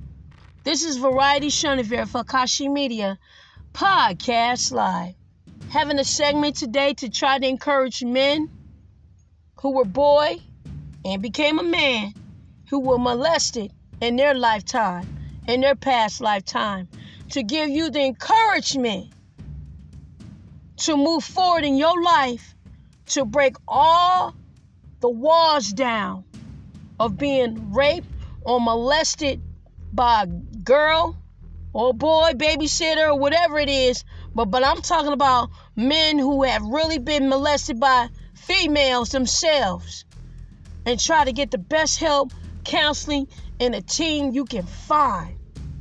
This is Variety Shunivere for Akashi Media Podcast Live. having a segment today to try to encourage men who were boy and became a man, who were molested in their lifetime, in their past lifetime, to give you the encouragement to move forward in your life, to break all the walls down of being raped or molested by a girl or boy, babysitter, or whatever it is. But I'm talking about men who have really been molested by females themselves, and try to get the best help, counseling, and a team you can find,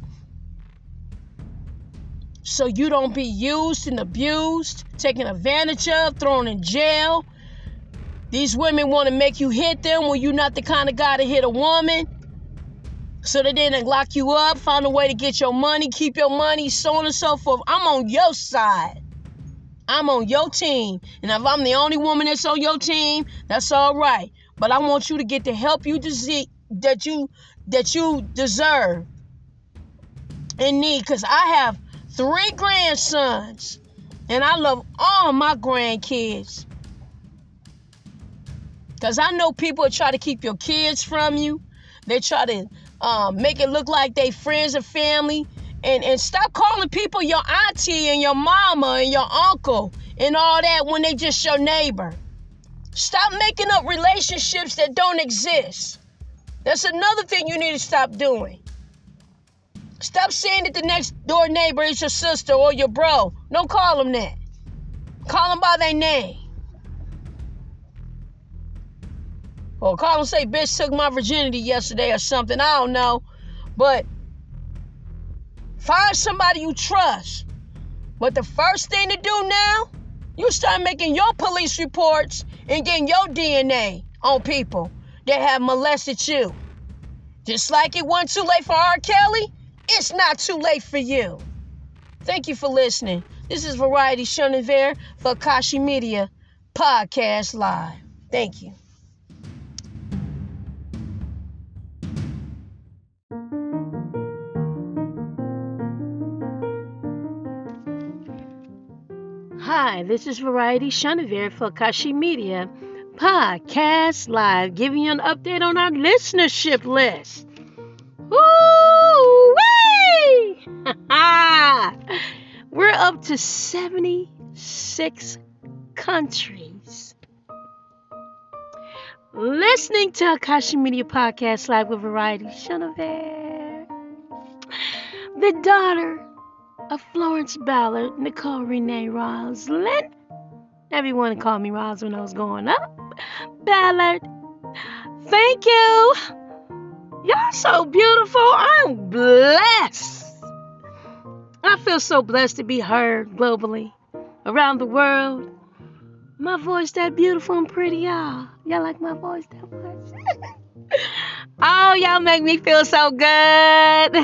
so you don't be used and abused, taken advantage of, thrown in jail. These women want to make you hit them when you're not the kind of guy to hit a woman, so they didn't lock you up, find a way to get your money, keep your money, so on and so forth. I'm on your side. I'm on your team. And if I'm the only woman that's on your team, that's all right. But I want you to get the help that you deserve and need. Because I have 3 grandsons, and I love all my grandkids. Because I know people try to keep your kids from you. They try to make it look like they friends or family. And stop calling people your auntie and your mama and your uncle and all that when they just your neighbor. Stop making up relationships that don't exist. That's another thing you need to stop doing. Stop saying that the next door neighbor is your sister or your bro. Don't call them that. Call them by their name. Or call them, say, bitch took my virginity yesterday or something. I don't know. But find somebody you trust. But the first thing to do now, you start making your police reports and getting your DNA on people that have molested you. Just like it wasn't too late for R. Kelly, it's not too late for you. Thank you for listening. This is Variety Shunivere for Akashi Media Podcast Live. Thank you. Hi, this is Variety Shunivere for Akashi Media Podcast Live, giving you an update on our listenership list. Woo-wee! We're up to 76 countries listening to Akashi Media Podcast Live with Variety Shunivere. The daughter of Florence Ballard, Nicole Renee Roslyn. Everyone called me Roz when I was growing up. Ballard. Thank you. Y'all so beautiful. I'm blessed. I feel so blessed to be heard globally, around the world. My voice that beautiful and pretty, y'all. Y'all like my voice that much? Oh, y'all make me feel so good.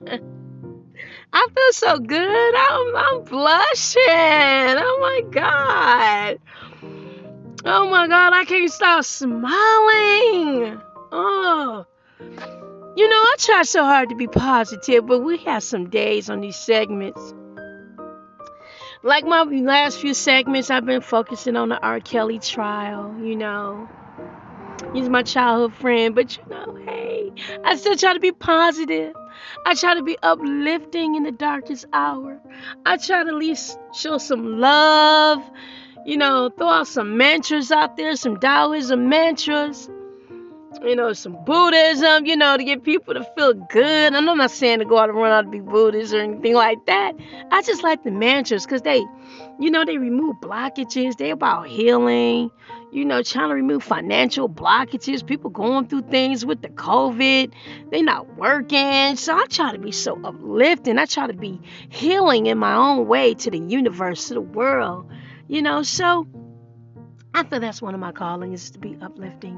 I feel so good. I'm blushing. Oh my God. Oh my God, I can't stop smiling. Oh. You know, I try so hard to be positive, but we have some days on these segments. Like my last few segments, I've been focusing on the R. Kelly trial, you know. He's my childhood friend, but you know, hey, I still try to be positive. I try to be uplifting in the darkest hour. I try to at least show some love, you know, throw out some mantras out there, some Taoism mantras, you know, some Buddhism, you know, to get people to feel good. And I'm not saying to go out and run out and be Buddhist or anything like that. I just like the mantras because they, you know, they remove blockages. They're about healing, you know, trying to remove financial blockages. People going through things with the COVID. They not working. So I try to be so uplifting. I try to be healing in my own way to the universe, to the world, you know. So I feel that's one of my callings, is to be uplifting.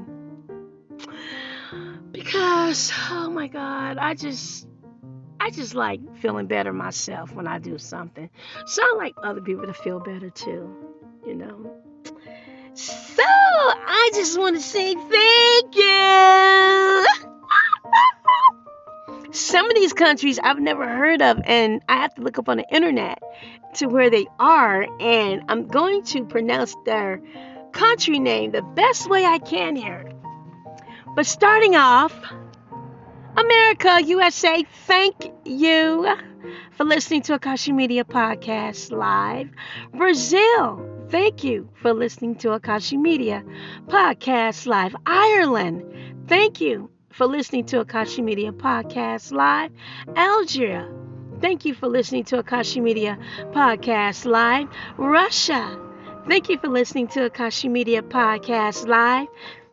Because, oh my God, I just like feeling better myself when I do something. So I like other people to feel better too, you know. So I just want to say thank you. So some of these countries I've never heard of, and I have to look up on the internet to where they are, and I'm going to pronounce their country name the best way I can here. But starting off, America, USA, thank you for listening to Akashi Media Podcast Live. Brazil, thank you for listening to Akashi Media Podcast Live. Ireland, thank you for listening to Akashi Media Podcast Live. Algeria, thank you for listening to Akashi Media Podcast Live. Russia, thank you for listening to Akashi Media Podcast Live.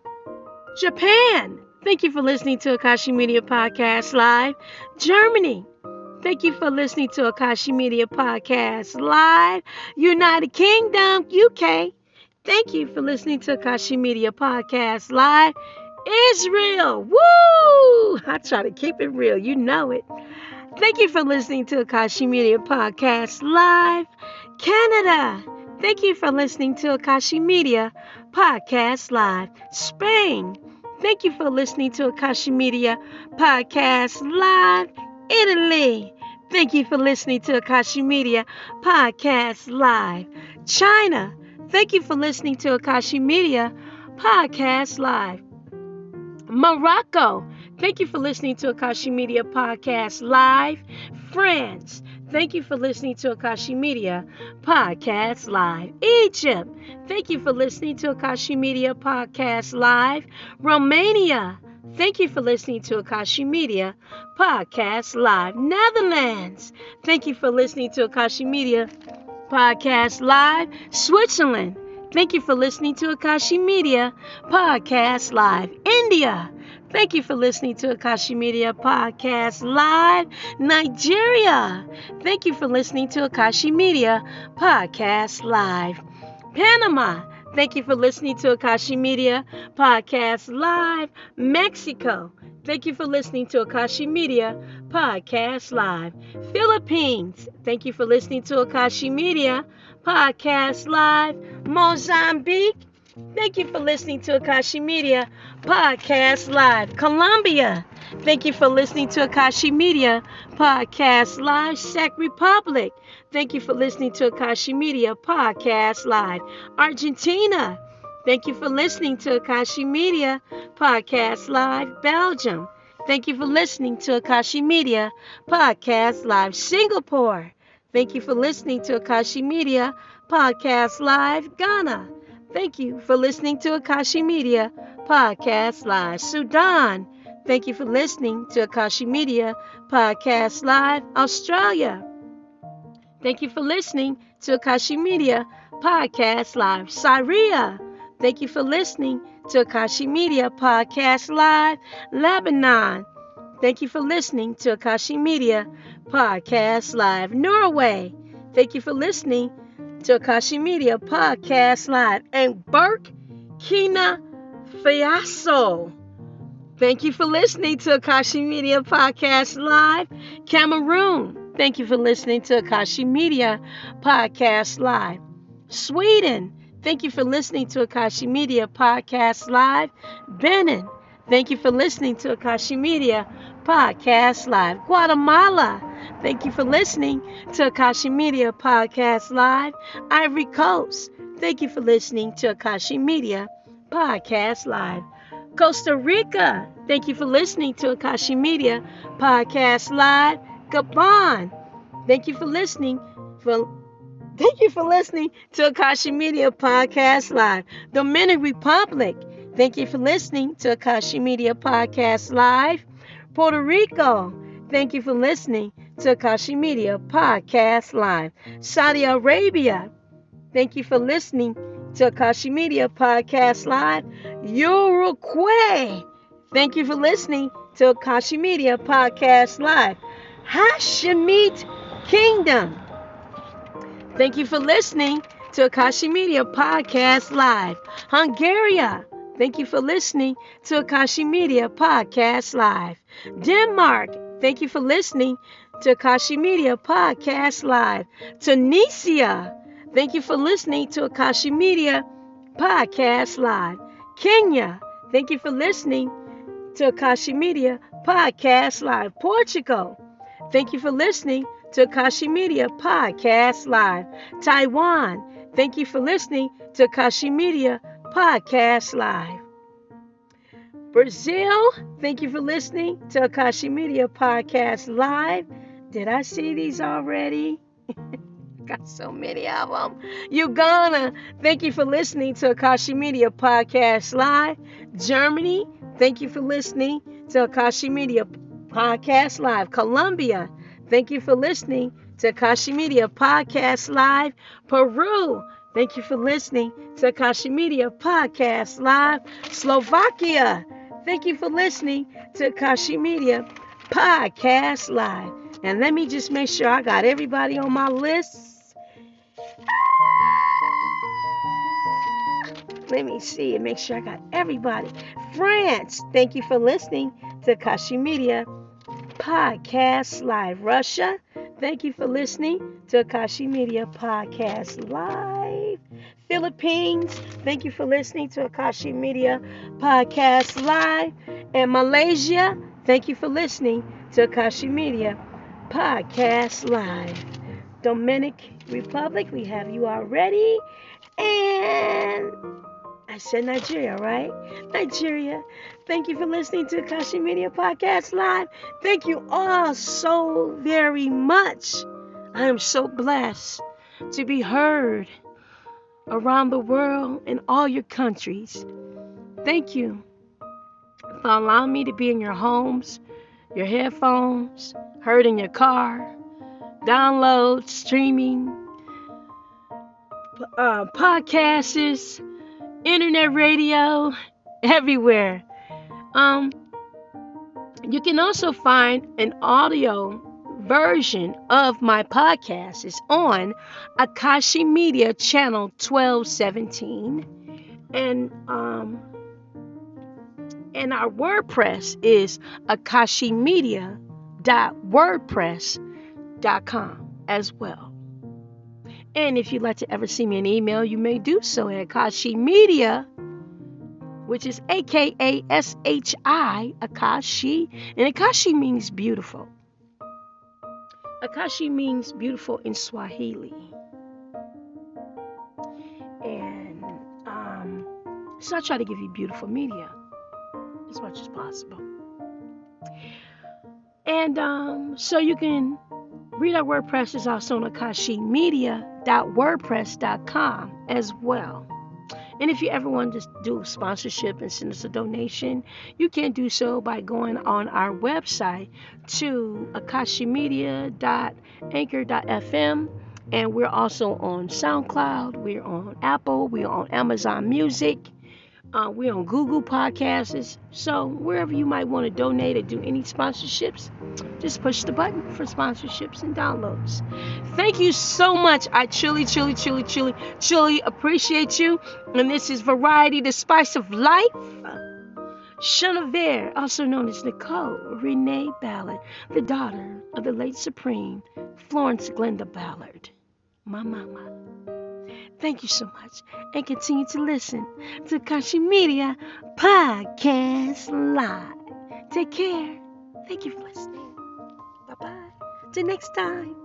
Japan, thank you for listening to Akashi Media Podcast Live. Germany, thank you for listening to Akashi Media Podcast Live. United Kingdom, UK, thank you for listening to Akashi Media Podcast Live. Israel, woo! I try to keep it real, you know it. Thank you for listening to Akashi Media Podcast Live. Canada, thank you for listening to Akashi Media Podcast Live. Spain, thank you for listening to Akashi Media Podcast Live. Italy, thank you for listening to Akashi Media Podcast Live. China, thank you for listening to Akashi Media Podcast Live. Morocco, thank you for listening to Akashi Media Podcast Live. France, thank you for listening to Akashi Media Podcast Live. Egypt, thank you for listening to Akashi Media Podcast Live. Romania, thank you for listening to Akashi Media Podcast Live. Netherlands, thank you for listening to Akashi Media Podcast Live. Switzerland, thank you for listening to Akashi Media Podcast Live. India, thank you for listening to Akashi Media Podcast Live. Nigeria, thank you for listening to Akashi Media Podcast Live. Panama, thank you for listening to Akashi Media Podcast Live. Mexico, thank you for listening to Akashi Media Podcast Live. Philippines, thank you for listening to Akashi Media Podcast Live. Mozambique, thank you for listening to Akashi Media Podcast Live. Colombia, thank you for listening to Akashi Media Podcast Live. Czech Republic, thank you for listening to Akashi Media Podcast Live. Argentina, thank you for listening to Akashi Media Podcast Live. Belgium, thank you for listening to Akashi Media Podcast Live. Singapore, thank you for listening to Akashi Media Podcast Live. Ghana, thank you for listening to Akashi Media Podcast Live. Sudan, thank you for listening to Akashi Media Podcast Live. Australia, thank you for listening to Akashi Media Podcast Live. Syria, thank you for listening to Akashi Media Podcast Live. Lebanon, thank you for listening to Akashi Media Podcast Live. Norway, thank you for listening to Akashi Media Podcast Live. And Burkina Faso, thank you for listening to Akashi Media Podcast Live. Cameroon, thank you for listening to Akashi Media Podcast Live. Sweden, thank you for listening to Akashi Media Podcast Live. Benin, thank you for listening to Akashi Media Podcast Live. Guatemala, thank you for listening to Akashi Media Podcast Live. Ivory Coast, thank you for listening to Akashi Media Podcast Live. Costa Rica, thank you for listening to Akashi Media Podcast Live. Gabon, thank you for listening to Akashi Media Podcast Live. Dominican Republic, thank you for listening to Akashi Media Podcast Live. Puerto Rico, thank you for listening to Akashi Media Podcast Live. Saudi Arabia, thank you for listening to Akashi Media Podcast Live. Uruguay, thank you for listening to Akashi Media Podcast Live. Hashemite Kingdom, thank you for listening to Akashi Media Podcast Live. Hungary, thank you for listening to Akashi Media Podcast Live. Denmark, thank you for listening to Akashi Media Podcast Live. Tunisia, thank you for listening to Akashi Media Podcast Live. Kenya, thank you for listening to Akashi Media Podcast Live. Portugal, thank you for listening to Akashi Media Podcast Live. Taiwan, thank you for listening to Akashi Media Podcast Live. Brazil, thank you for listening to Akashi Media Podcast Live. Did I see these already? Got so many of them. Uganda, thank you for listening to Akashi Media Podcast Live. Germany, thank you for listening to Akashi Media Podcast Live. Colombia, thank you for listening to Akashi Media Podcast Live. Peru, thank you for listening to Akashi Media Podcast Live. Slovakia, thank you for listening to Akashi Media Podcast Live. And let me just make sure I got everybody on my list. Let me see and make sure I got everybody. France, thank you for listening to Akashi Media Podcast Live. Russia, thank you for listening to Akashi Media Podcast Live. Philippines, thank you for listening to Akashi Media Podcast Live. And Malaysia, thank you for listening to Akashi Media Podcast Live. Dominican Republic, we have you already. And I said Nigeria, right? Nigeria, thank you for listening to Akashi Media Podcast Live. Thank you all so very much. I am so blessed to be heard around the world in all your countries. Thank you for allowing me to be in your homes, your headphones, heard in your car, download, streaming, podcasts, internet radio, everywhere. You can also find an audio version of my podcast. It's on Akashi Media Channel 1217. And our WordPress is akashimedia.wordpress.com as well. And if you'd like to ever send me an email, you may do so at Akashi Media, which is AKASHI, Akashi. And Akashi means beautiful. Akashi means beautiful in Swahili. And so I try to give you beautiful media as much as possible. And so you can read our WordPress is also on akashimedia.wordpress.com as well. And if you ever want to do a sponsorship and send us a donation, you can do so by going on our website to akashimedia.anchor.fm. And we're also on SoundCloud, we're on Apple, we're on Amazon Music, we're on Google Podcasts. So wherever you might want to donate or do any sponsorships, just push the button for sponsorships and downloads. Thank you so much. I truly appreciate you. And this is Variety, the Spice of Life. Chenevier, also known as Nicole Renee Ballard, the daughter of the late Supreme Florence Glenda Ballard, my mama. Thank you so much, and continue to listen to Akashi Media Podcast Live. Take care. Thank you for listening. Bye-bye. Till next time.